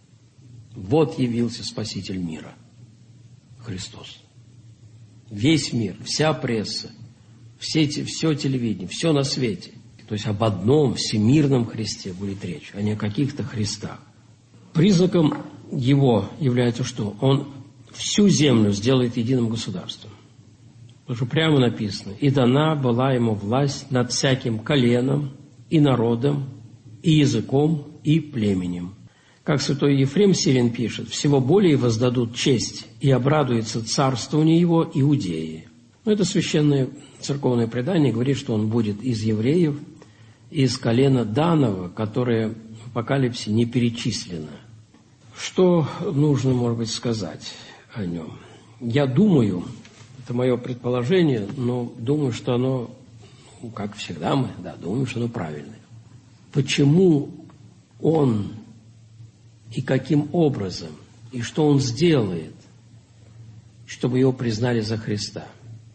Вот явился Спаситель мира. Христос. Весь мир, вся пресса, все, все телевидение, все на свете. То есть об одном всемирном Христе будет речь, а не о каких-то Христах. Признаком его является что? Он всю землю сделает единым государством. Потому что прямо написано: «И дана была ему власть над всяким коленом, и народом, и языком, и племенем». Как святой Ефрем Сирин пишет: «Всего более воздадут честь, и обрадуется царствование его Иудеи». Но это священное церковное предание говорит, что он будет из евреев, из колена Данова, которое в Апокалипсе не перечислено. Что нужно, может быть, сказать о нем? Я думаю, это мое предположение, но думаю, что оно, ну, как всегда мы, да, думаем, что оно правильное. Почему он и каким образом, и что он сделает, чтобы его признали за Христа?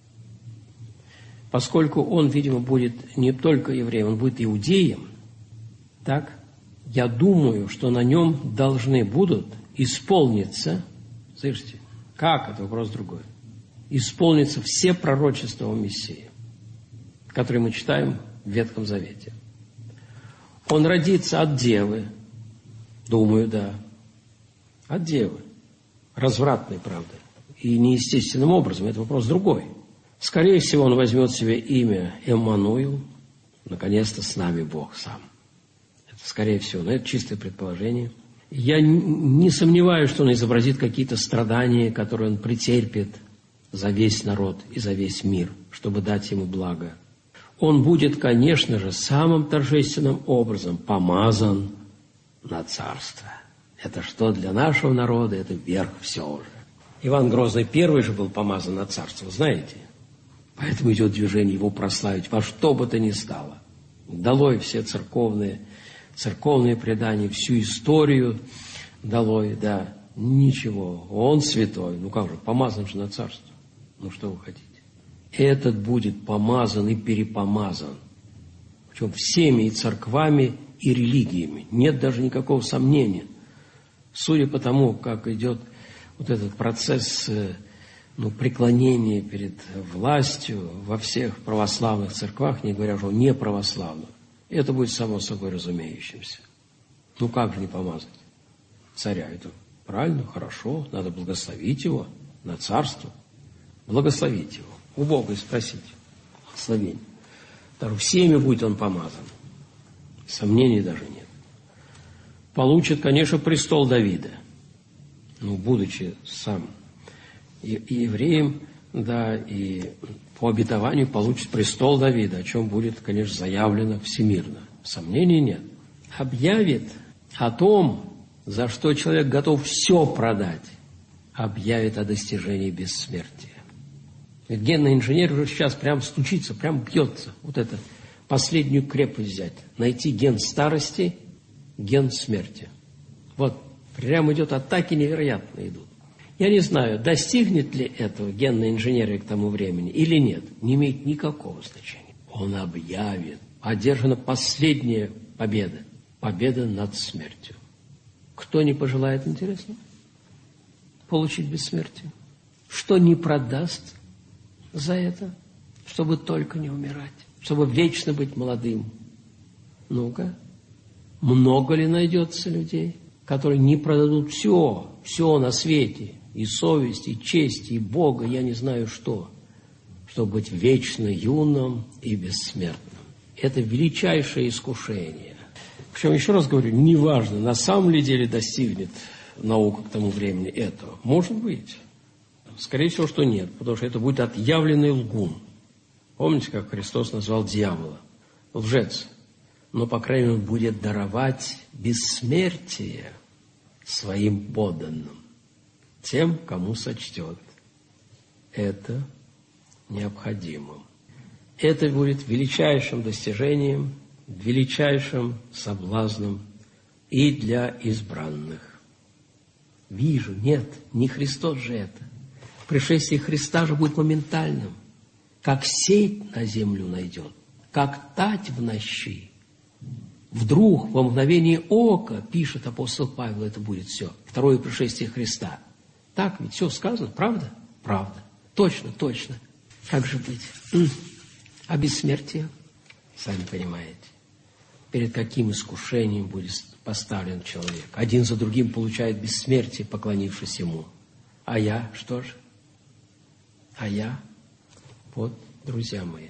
Поскольку он, видимо, будет не только евреем, он будет иудеем, так, я думаю, что на нем должны будут исполниться, слышите, как, это вопрос другой, исполнится все пророчества о Мессии, которые мы читаем в Ветхом Завете. Он родится от девы, думаю, да, от девы, развратной, правда, и неестественным образом, это вопрос другой. Скорее всего, он возьмет себе имя Эммануил, наконец-то с нами Бог сам. Это скорее всего, но это чистое предположение. Я не сомневаюсь, что он изобразит какие-то страдания, которые он претерпит за весь народ и за весь мир, чтобы дать ему благо. Он будет, конечно же, самым торжественным образом помазан на царство. Это что для нашего народа, это верх всего же. Иван Грозный первый же был помазан на царство, знаете? Поэтому идет движение его прославить во что бы то ни стало. Долой все церковные, церковные предания, всю историю долой, да, ничего. Он святой, ну как же, помазан же на царство. Ну что вы хотите? Этот будет помазан и перепомазан. Причем всеми и церквами, и религиями. Нет даже никакого сомнения. Судя по тому, как идет вот этот процесс, ну, преклонения перед властью во всех православных церквах, не говоря уже о неправославных, это будет само собой разумеющимся. Ну как же не помазать царя? Это правильно, хорошо, надо благословить его на царство. Благословить его. У Бога и спросить. Благословение. Даже всеми будет он помазан. Сомнений даже нет. Получит, конечно, престол Давида. Ну, будучи сам и, и евреем, да, и по обетованию получит престол Давида, о чем будет, конечно, заявлено всемирно. Сомнений нет. Объявит о том, за что человек готов все продать, объявит о достижении бессмертия. Генный инженер уже сейчас прям стучится, прям бьется. Вот это последнюю крепость взять. Найти ген старости, ген смерти. Вот, прям идет атаки невероятно идут. Я не знаю, достигнет ли этого генная инженерия к тому времени или нет. Не имеет никакого значения. Он объявит. Одержана последняя победа. Победа над смертью. Кто не пожелает, интересно, получить бессмертие? Что не продаст за это, чтобы только не умирать, чтобы вечно быть молодым? Ну-ка, много ли найдется людей, которые не продадут все, все на свете, и совесть, и честь, и Бога, я не знаю что, чтобы быть вечно юным и бессмертным? Это величайшее искушение. Причем, еще раз говорю, неважно, на самом ли деле достигнет наука к тому времени этого. Может быть. Скорее всего, что нет, потому что это будет отъявленный лгун. Помните, как Христос назвал дьявола? Лжец. Но, по крайней мере, он будет даровать бессмертие своим подданным, тем, кому сочтет это необходимым. Это будет величайшим достижением, величайшим соблазном и для избранных. Вижу, нет, не Христос же это. Пришествие Христа же будет моментальным. Как сеть на землю найдет, как тать в ночи. Вдруг, во мгновение ока, пишет апостол Павел, это будет все. Второе пришествие Христа. Так ведь все сказано, правда? Правда. Точно, точно. Как же быть? А бессмертие? Сами понимаете. Перед каким искушением будет поставлен человек. Один за другим получает бессмертие, поклонившись ему. А я, что же? А я? Вот, друзья мои.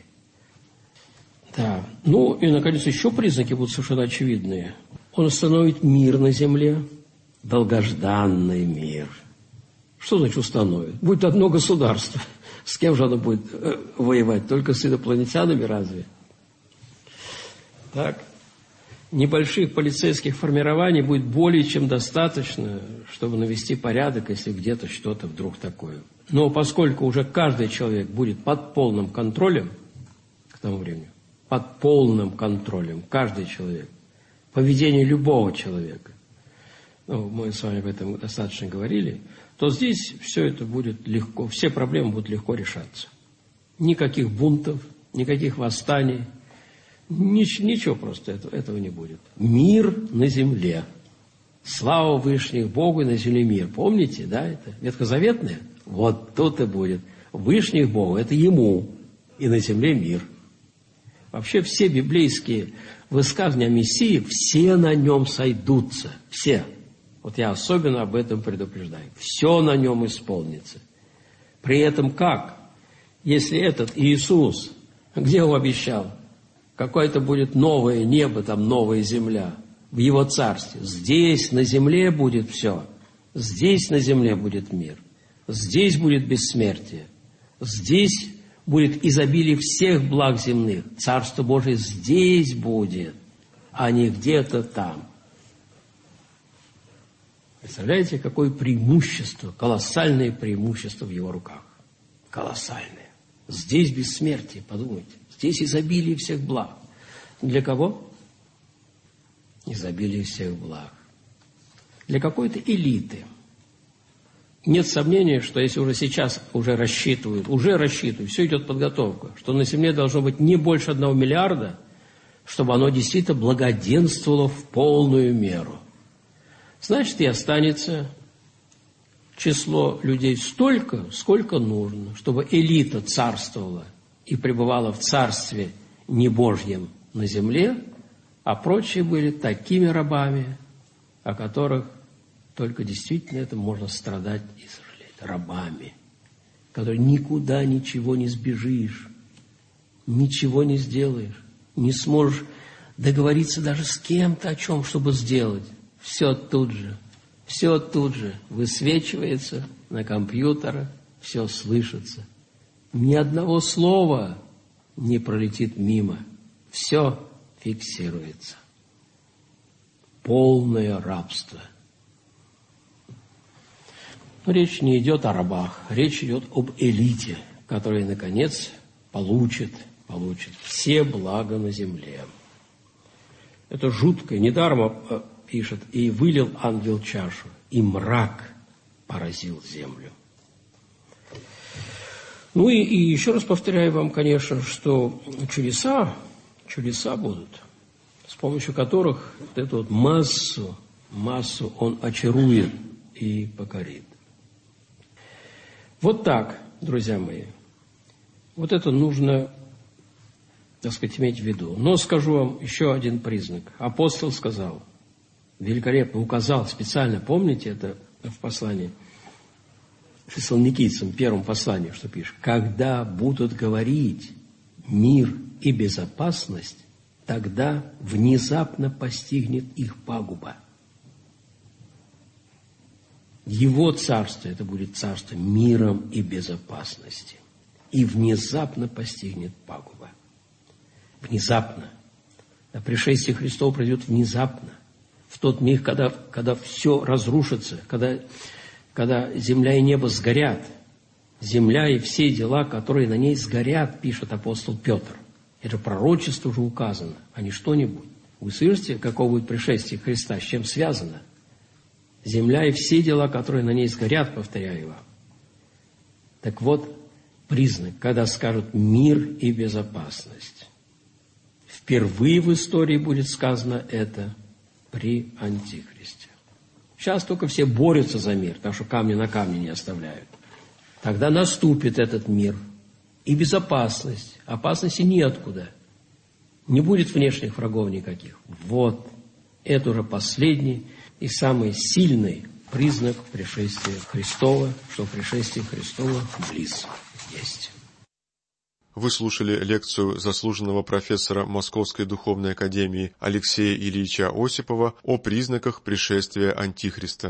Да. Ну, и, наконец, еще признаки будут совершенно очевидные. Он установит мир на земле, долгожданный мир. Что значит установит? Будет одно государство. С кем же оно будет э, воевать? Только с инопланетянами разве? Так. Небольших полицейских формирований будет более чем достаточно, чтобы навести порядок, если где-то что-то вдруг такое. Но поскольку уже каждый человек будет под полным контролем к тому времени, под полным контролем, каждый человек, поведение любого человека, ну, мы с вами об этом достаточно говорили, то здесь все это будет легко, все проблемы будут легко решаться. Никаких бунтов, никаких восстаний, нич, ничего просто этого, этого не будет. Мир на земле. Слава Вышних Богу и на земле мир. Помните, да, это ветхозаветное? Вот тут и будет. Вышних Богу, это Ему, и на земле мир. Вообще все библейские высказывания о Мессии, все на нем сойдутся. Все. Вот я особенно об этом предупреждаю. Все на нем исполнится. При этом как? Если этот Иисус, где он обещал? Какое-то будет новое небо, там новая земля в Его царстве. Здесь на земле будет все. Здесь на земле будет мир. Здесь будет бессмертие. Здесь будет изобилие всех благ земных. Царство Божие здесь будет, а не где-то там. Представляете, какое преимущество, колоссальное преимущество в Его руках. Колоссальное. Здесь бессмертие, подумайте. Здесь изобилие всех благ. Для кого? Изобилие всех благ. Для какой-то элиты. Нет сомнения, что если уже сейчас уже рассчитывают, уже рассчитывают, все идет подготовка, что на Земле должно быть не больше одного миллиарда, чтобы оно действительно благоденствовало в полную меру. Значит, и останется число людей столько, сколько нужно, чтобы элита царствовала и пребывала в царстве не Божьем на земле, а прочие были такими рабами, о которых только действительно это можно страдать и сожалеть. Рабами, которые никуда ничего не сбежишь, ничего не сделаешь, не сможешь договориться даже с кем-то о чем, чтобы сделать. Все тут же, все тут же высвечивается на компьютерах, все слышится. Ни одного слова не пролетит мимо. Все фиксируется. Полное рабство. Но речь не идет о рабах, речь идет об элите, которая, наконец, получит, получит все блага на земле. Это жутко. Недаром пишет, и вылил ангел чашу, и мрак поразил землю. Ну и, и еще раз повторяю вам, конечно, что чудеса, чудеса будут, с помощью которых вот эту вот массу, массу он очарует и покорит. Вот так, друзья мои. Вот это нужно, так сказать, иметь в виду. Но скажу вам еще один признак. Апостол сказал, великолепно указал специально, помните это в послании Фессалоникийцам, первом послании, что пишет, когда будут говорить мир и безопасность, тогда внезапно постигнет их пагуба. Его царство, это будет царство миром и безопасности. И внезапно постигнет пагуба. Внезапно. А пришествие Христова пройдет внезапно. В тот миг, когда, когда все разрушится, когда, когда земля и небо сгорят. Земля и все дела, которые на ней сгорят, пишет апостол Петр. Это пророчество уже указано, а не что-нибудь. Вы слышите, какое будет пришествие Христа, с чем связано? Земля и все дела, которые на ней сгорят, повторяю вам. Так вот, признак, когда скажут мир и безопасность. Впервые в истории будет сказано это при Антихристе. Сейчас только все борются за мир, так что камни на камне не оставляют. Тогда наступит этот мир и безопасность. Опасности неоткуда. Не будет внешних врагов никаких. Вот, это уже последний и самый сильный признак пришествия Христова, что пришествие Христова близко есть. Вы слушали лекцию заслуженного профессора Московской духовной академии Алексея Ильича Осипова о признаках пришествия Антихриста.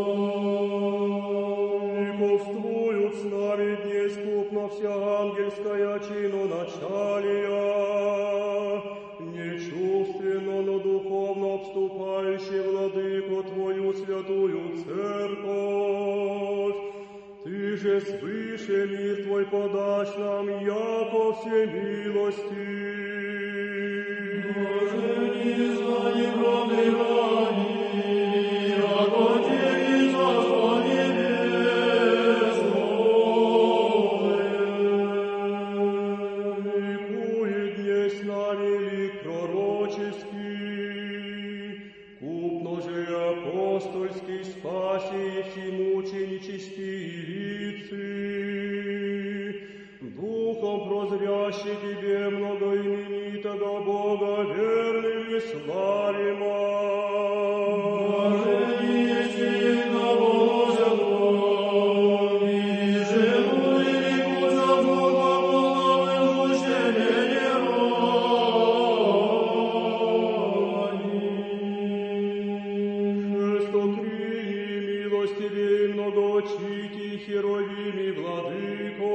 Вся ангельская зачалия, нечувственно, но духовно обступающий владыку Твою святую церковь. Ты же свыше мир Твой подашь нам, яко всемилости. Боже, знание правды рани, яко Тебе Царство Небесное. Ликует дне с нами лик пророческий, купно же апостольский спаси и всемученические лицы. Духом прозрящий Тебе многоименитого Бога верными славима. Херовими, владыко,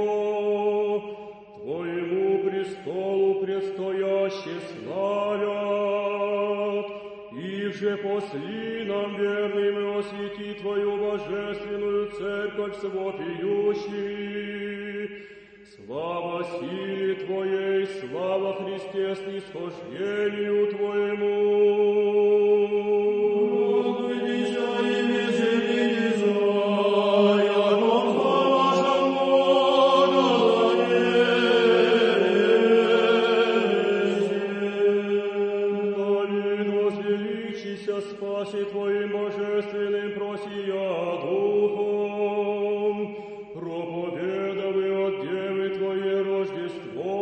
Твоему престолу предстояще славят, и же посли нам верным и освети Твою божественную церковь с вопиющими. Слава силе Твоей, слава Христе снисхождению Твоему. Спаси Твоим божественным просия духом, проповедовы от Девы Твое Рождество.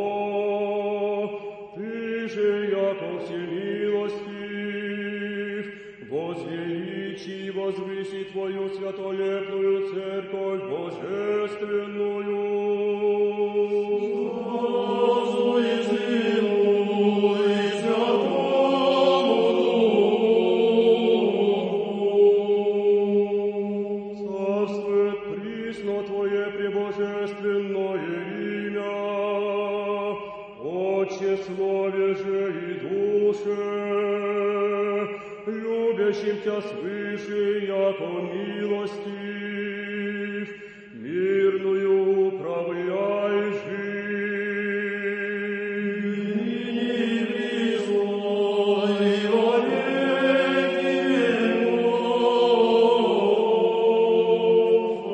Ты же, яко всемилостив, возвеличи и возвыси Твою святолепную церковь божественную. Слове же и душе, любящим Тя свыше, яко милостив, мирную управляй жизнь. Ныне присно и во веки веков.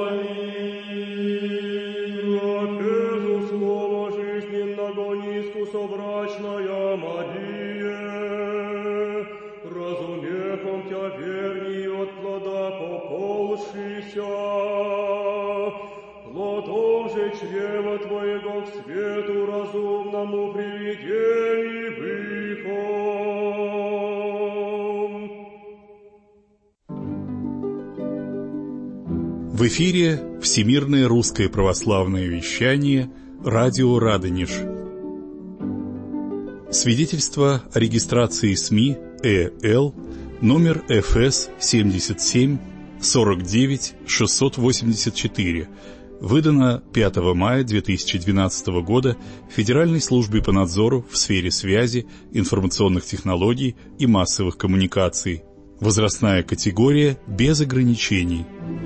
Аминь. Трапезу слова жизненного низку собрачная Мария, разумехом Тя верней от плода поползшися, плодом же чрева Твоего к свету разумному приведени выхом. В эфире Всемирное русское православное вещание «Радио Радонеж». Свидетельство о регистрации СМИ ЭЛ номер эф эс семьдесят семь сорок девять шестьсот восемьдесят четыре, выдано пятого мая две тысячи двенадцатого года Федеральной службе по надзору в сфере связи, информационных технологий и массовых коммуникаций. Возрастная категория без ограничений.